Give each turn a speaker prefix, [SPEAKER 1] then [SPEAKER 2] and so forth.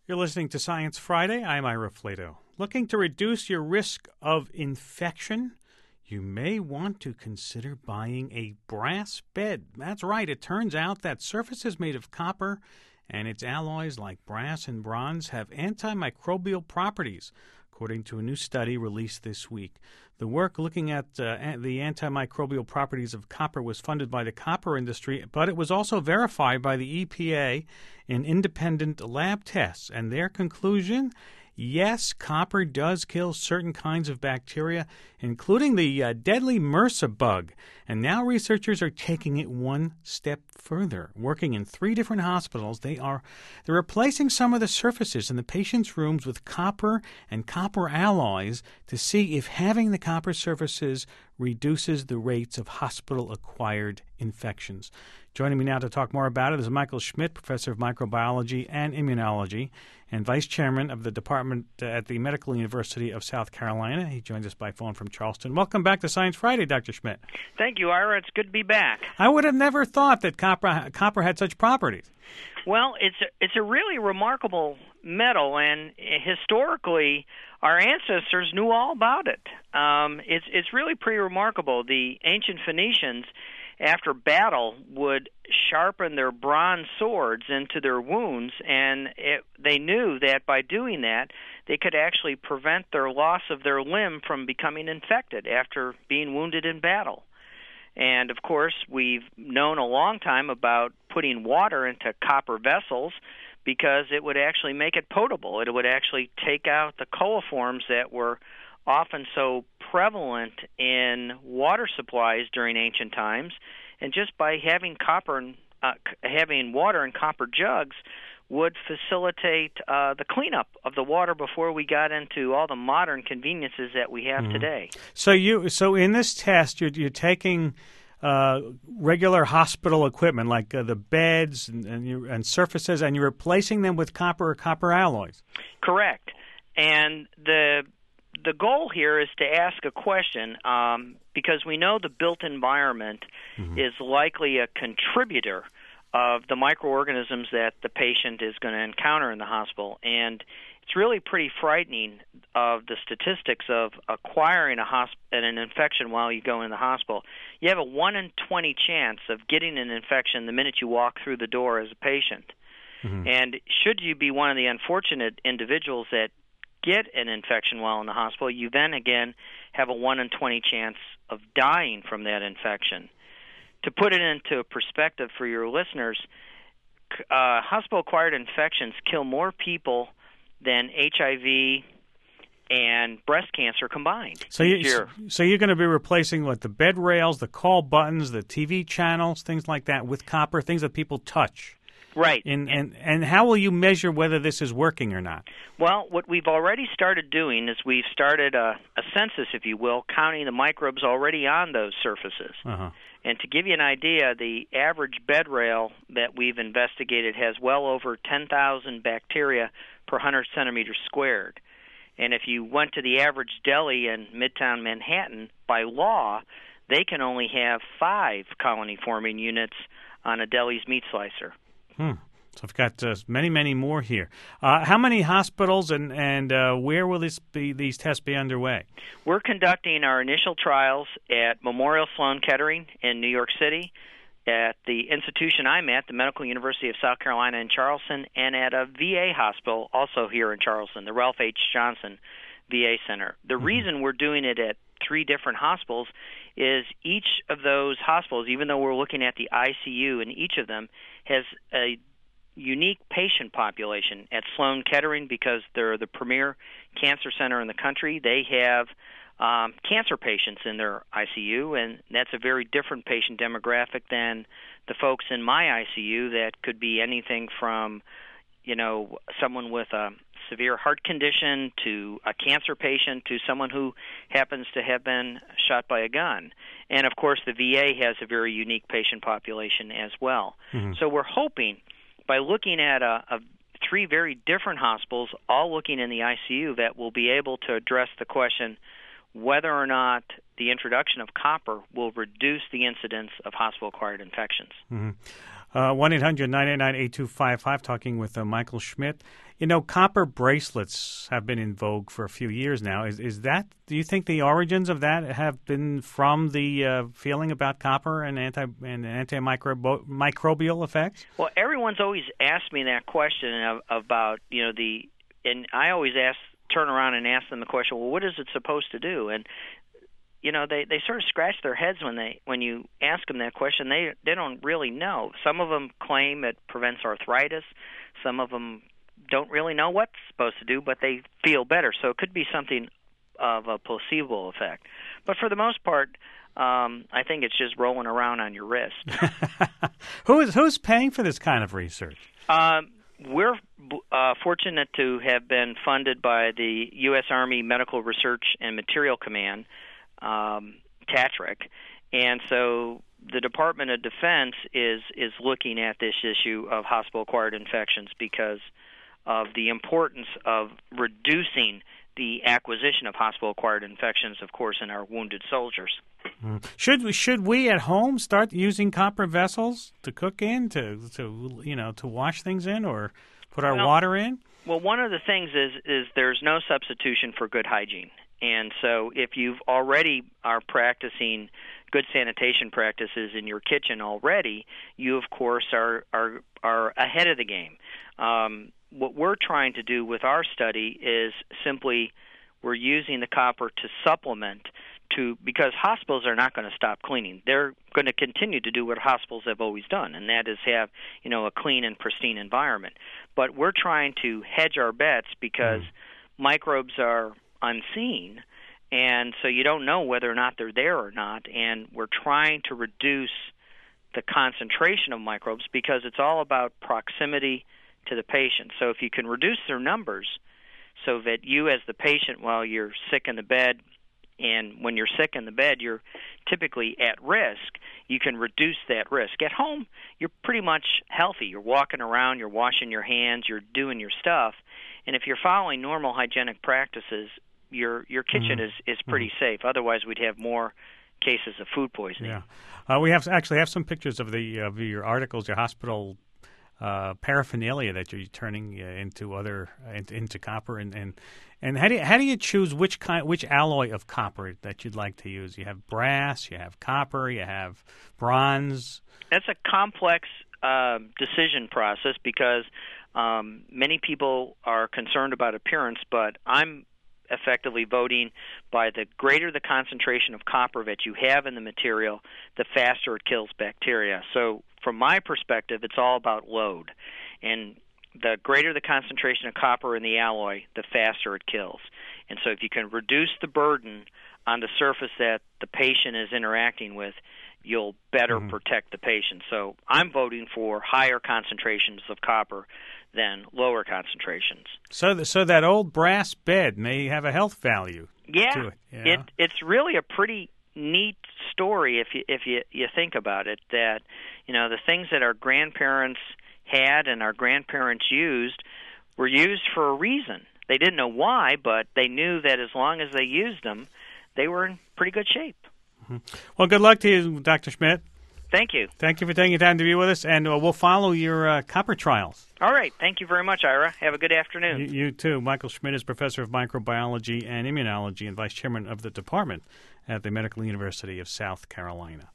[SPEAKER 1] You're listening to Science Friday. I'm Ira Flato. Looking to reduce your risk of infection? You may want to consider buying a brass bed. That's right. It turns out that surfaces made of copper and its alloys like brass and bronze have antimicrobial properties, according to a new study released this week. The work looking at the antimicrobial properties of copper was funded by the copper industry, but it was also verified by the EPA in independent lab tests. And their conclusion? Yes, copper does kill certain kinds of bacteria, including the deadly MRSA bug. And now researchers are taking it one step further. Working in 3 different hospitals, they're replacing some of the surfaces in the patients' rooms with copper and copper alloys to see if having the copper surfaces reduces the rates of hospital-acquired infections. Joining me now to talk more about it is Michael Schmidt, professor of microbiology and immunology and vice chairman of the department at the Medical University of South Carolina. He joins us by phone from Charleston. Welcome back to Science Friday, Dr. Schmidt.
[SPEAKER 2] Thank you, Ira. It's good to be back.
[SPEAKER 1] I would have never thought that copper had such properties.
[SPEAKER 2] Well, it's a really remarkable metal, and historically, our ancestors knew all about it. It's really pretty remarkable. The ancient Phoenicians, after battle, would sharpen their bronze swords into their wounds, and they knew that by doing that, they could actually prevent their loss of their limb from becoming infected after being wounded in battle. And, of course, we've known a long time about putting water into copper vessels because it would actually make it potable. It would actually take out the coliforms that were often so prevalent in water supplies during ancient times, and just by having having water in copper jugs would facilitate the cleanup of the water before we got into all the modern conveniences that we have today.
[SPEAKER 1] So in this test, you're taking regular hospital equipment like the beds and surfaces, and you're replacing them with copper or copper alloys.
[SPEAKER 2] Correct, and the goal here is to ask a question because we know the built environment is likely a contributor of the microorganisms that the patient is going to encounter in the hospital. And it's really pretty frightening of the statistics of acquiring an infection while you go in the hospital. You have a 1 in 20 chance of getting an infection the minute you walk through the door as a patient. And should you be one of the unfortunate individuals that get an infection while in the hospital, you then again have a 1 in 20 chance of dying from that infection. To put it into perspective for your listeners, hospital-acquired infections kill more people than HIV and breast cancer combined.
[SPEAKER 1] So you're going to be replacing the bed rails, the call buttons, the TV channels, things like that with copper, things that people touch.
[SPEAKER 2] Right.
[SPEAKER 1] And how will you measure whether this is working or not?
[SPEAKER 2] Well, what we've already started doing is we've started a census, if you will, counting the microbes already on those surfaces. And to give you an idea, the average bed rail that we've investigated has well over 10,000 bacteria per 100 centimeters squared. And if you went to the average deli in Midtown Manhattan, by law, they can only have 5 colony-forming units on a deli's meat slicer.
[SPEAKER 1] So I've got many, many more here. How many hospitals and where will these tests be underway?
[SPEAKER 2] We're conducting our initial trials at Memorial Sloan Kettering in New York City, at the institution I'm at, the Medical University of South Carolina in Charleston, and at a VA hospital also here in Charleston, the Ralph H. Johnson VA Center. The reason we're doing it at 3 different hospitals is each of those hospitals, even though we're looking at the ICU in each of them, has a unique patient population. At Sloan Kettering, because they're the premier cancer center in the country, they have cancer patients in their ICU, and that's a very different patient demographic than the folks in my ICU that could be anything from, someone with a severe heart condition to a cancer patient to someone who happens to have been shot by a gun. And, of course, the VA has a very unique patient population as well. So we're hoping by looking at 3 very different hospitals, all looking in the ICU, that we'll be able to address the question whether or not the introduction of copper will reduce the incidence of hospital-acquired infections.
[SPEAKER 1] 1-800-989-8255, talking with Michael Schmidt. You know, copper bracelets have been in vogue for a few years now. Is that, do you think the origins of that have been from the feeling about copper and antimicrobial effects?
[SPEAKER 2] Well, everyone's always asked me that question about, and I always turn around and ask them the question, well, what is it supposed to do? And they sort of scratch their heads when you ask them that question. They don't really know. Some of them claim it prevents arthritis. Some of them don't really know what it's supposed to do, but they feel better. So it could be something of a placebo effect. But for the most part, I think it's just rolling around on your wrist.
[SPEAKER 1] Who's paying for this kind of research?
[SPEAKER 2] We're fortunate to have been funded by the U.S. Army Medical Research and Material Command, TATRIC, and so the Department of Defense is looking at this issue of hospital-acquired infections because of the importance of reducing the acquisition of hospital-acquired infections, of course, in our wounded soldiers.
[SPEAKER 1] Should we at home start using copper vessels to cook in, to wash things in, or put our water in?
[SPEAKER 2] Well, one of the things is there's no substitution for good hygiene. And so if you've already are practicing good sanitation practices in your kitchen already, you, of course, are ahead of the game. What we're trying to do with our study is simply we're using the copper to supplement because hospitals are not going to stop cleaning. They're going to continue to do what hospitals have always done, and that is have a clean and pristine environment. But we're trying to hedge our bets because microbes are unseen, and so you don't know whether or not they're there or not, and we're trying to reduce the concentration of microbes because it's all about proximity to the patient. So if you can reduce their numbers so that you as the patient, while you're sick in the bed, and when you're sick in the bed, you're typically at risk, you can reduce that risk. At home, you're pretty much healthy. You're walking around, you're washing your hands, you're doing your stuff, and if you're following normal hygienic practices, your kitchen is pretty safe. Otherwise, we'd have more cases of food poisoning.
[SPEAKER 1] Yeah, we have some pictures of your articles, your hospital paraphernalia that you're turning into copper, and how do you choose which alloy of copper that you'd like to use? You have brass, you have copper, you have bronze.
[SPEAKER 2] That's a complex decision process because many people are concerned about appearance, but I'm effectively voting by the greater the concentration of copper that you have in the material, the faster it kills bacteria. So from my perspective, it's all about load. And the greater the concentration of copper in the alloy, the faster it kills. And so if you can reduce the burden on the surface that the patient is interacting with, you'll better protect the patient. So I'm voting for higher concentrations of copper than lower concentrations.
[SPEAKER 1] So that old brass bed may have a health value to it.
[SPEAKER 2] It's really a pretty neat story if you think about it, that the things that our grandparents had and our grandparents used were used for a reason. They didn't know why, but they knew that as long as they used them, they were in pretty good shape.
[SPEAKER 1] Well, good luck to you, Dr. Schmidt.
[SPEAKER 2] Thank you.
[SPEAKER 1] Thank you for taking time to be with us, and we'll follow your copper trials.
[SPEAKER 2] All right. Thank you very much, Ira. Have a good afternoon.
[SPEAKER 1] You too. Michael Schmidt is Professor of Microbiology and Immunology and Vice Chairman of the Department at the Medical University of South Carolina.